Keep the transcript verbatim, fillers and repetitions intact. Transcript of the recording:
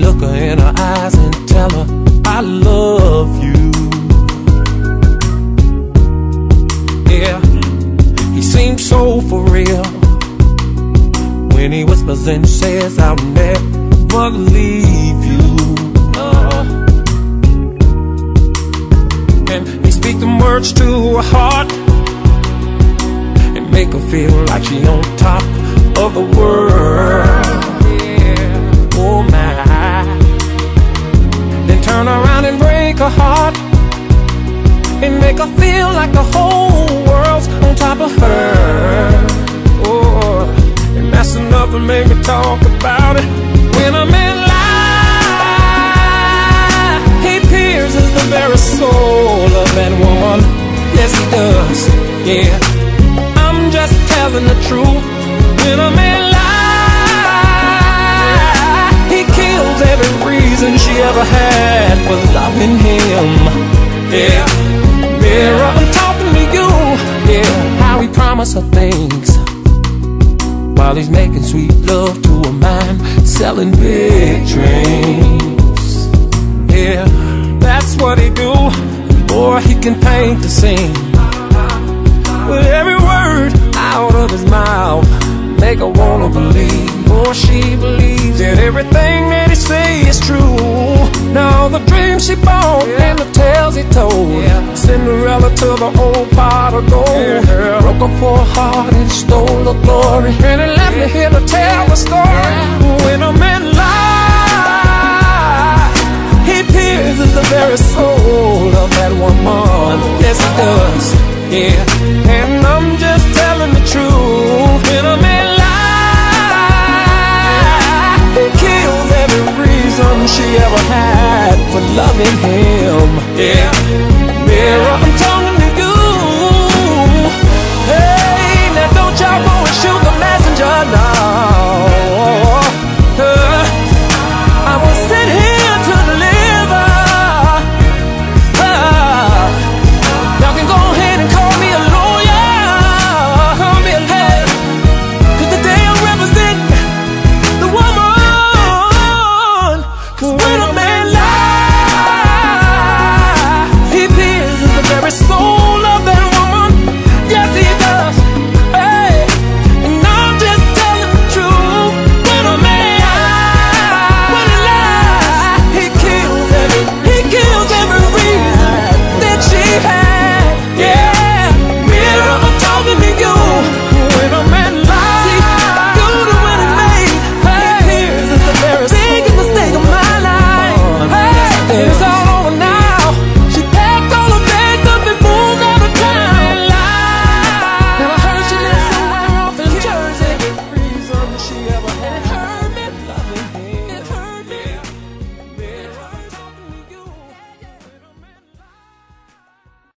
look her in her eyes and tell her I love you. Yeah, he seems so for real when he whispers and says I'll never leave you. Oh. And he speaks them words to her heart and make her feel like she on top of the world. Yeah. Oh my. Then turn around and break her heart and make her feel like the whole world's on top of her. Oh, and that's enough to make me talk about it. When a man lies, he pierces the very soul of that woman. Yes, he does. Yeah, I'm just telling the truth. When a man lies, he kills every reason she ever had for loving him. Yeah, mirror, I'm talking to you. Yeah, how he promised her things while he's making sweet love to a man selling big dreams. Yeah, that's what he do. Boy, he can paint the scene with every word out of his mouth. Make her wanna believe, or she believes that everything that he say is true. Now the dreams she bought and the tales he told, yeah. Cinderella to the old pot of gold, yeah. Broke her poor heart and stole her glory, and he left me here to tell the story. Yeah. When a man lies, he pierces the very soul of that woman. Yes, he does. Yeah, and I'm just telling the truth. When a man lies, he kills every reason she ever had for loving him. Yeah, mirror, I'm talking